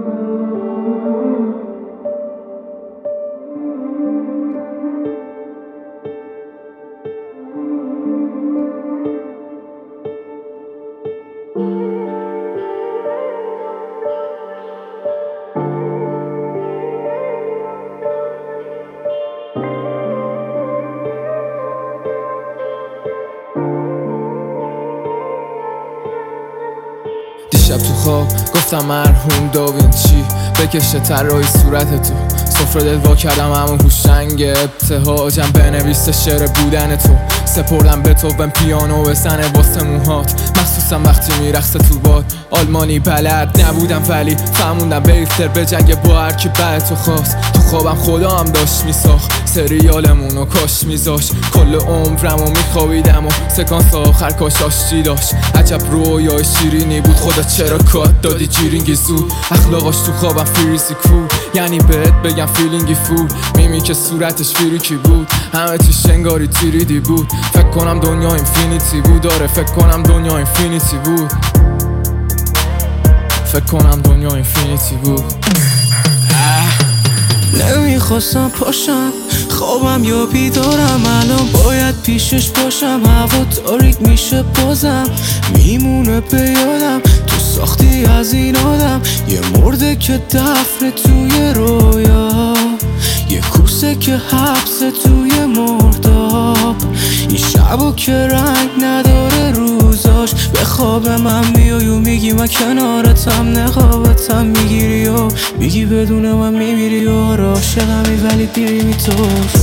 دیشب تو خواب گفتم مرحوم داوینچی بکشه طراحی صورت تو، سفره دل وا کردم همون هوشنگ ابتهاجم بنویسه شعر بودن تو، سپردم به تو بهم پیانو بزنه واسه موهات، مخصوصا وقتی میرقصه تو باد. آلمانی بلد نبودم ولی فهموندم بیفتر به جنگ با هر کی بعد تو خواست. تو خوابم خدا هم داشت میساخت سریالمونو کاش میذاش، کل عمرمو میخوابیدم و سکانس آخر کاش آشتی داشت. عجب رویای شیرینی بود، خدا چرا کات دادی جیرینگی زود. اخلاقاش تو خوابم فریزی کول، یعنی بهت بگم فیلینگی فول. میمی که صورتش فریکی بود، همه چیش انگاری تیریدی بود. فکر کنم دنیا اینفینیتی بود، داره فکر کنم دنیا اینفینیتی بود، فکر کنم دنیا اینفینیتی بود. نمیخواستم پاشم خوابم یا بیدارم، الان باید پیشش باشم. هوا تاریک میشه بازم میمونه به یادم، تو ساختی از این آدم یه مرده که دفن توی رویا، یه کوسه که حبسه توی مرداب. این شبا که رنگ نداره روزاش، به خواب من میای و میگی من کنارتم، نقابتم میگیری و میگی بدون من میمیری و عاشقمی ولی دیری تو.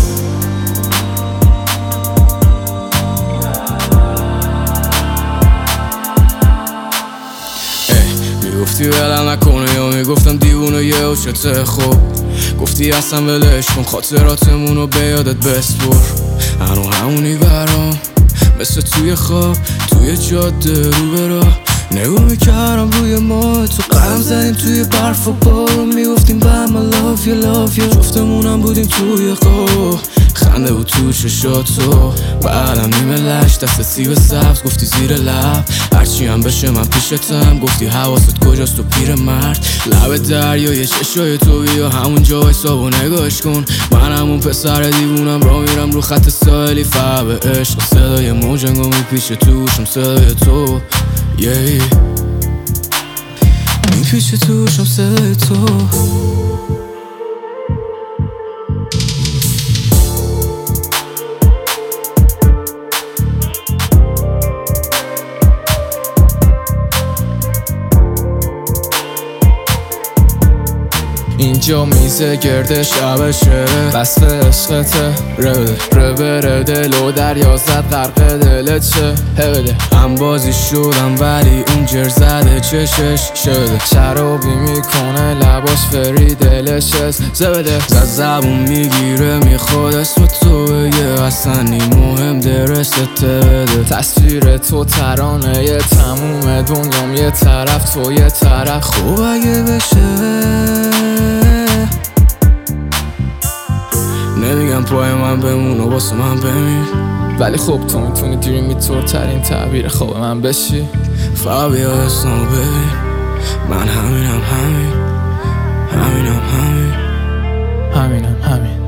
میگفتی ولم نکنه یا میگفتم دیوونه یه اوشته خوب، گفتی اصلا ولش کن خاطراتمونو به یادت بسپر. هنو همونی برام مثل توی خواب توی جاده رو برا، نگو میکردم روی ما تو قدم زدیم توی برف و بارو، میگفتیم به هم I love you love you، جفتمونم بودیم توی خواب. خنده بود تو چشاتو بعدم نیمه لش دست سیب سبز، گفتی زیر لب هرچی هم بشه من پیشتم، گفتی حواست کجاست تو پیر مرد. لب دریای چشای تو بیا همون جا وایسا و نگاش کن، من همون پسر دیوونم را میرم رو خط ساحلی فعب عشق. صدای موجنگو میپیشه توشم صدای تو میپیشه توشم صدای تو. اینجا میزه گرده شب شعره وصف عشقته، ربره دل و دریا زد غرق دلت چه هبده. هم بازی شدم ولی اون جر زده چشش شده، شرابی میکنه لباش فری دلش زبده. زبون میگیره میخواد اسم تو یه اصلا این مهم درسته بده. تصویر تو ترانه یه تموم دنیام یه طرف تو یه طرف. خوب اگه بشه نمیگم پای من بمون و واسه من بمیر، ولی خب تو میتونی دیریمی طور ترین تعبیر خواب من بشی. فقط بیا اسمو ببین، من همینم همینم همین.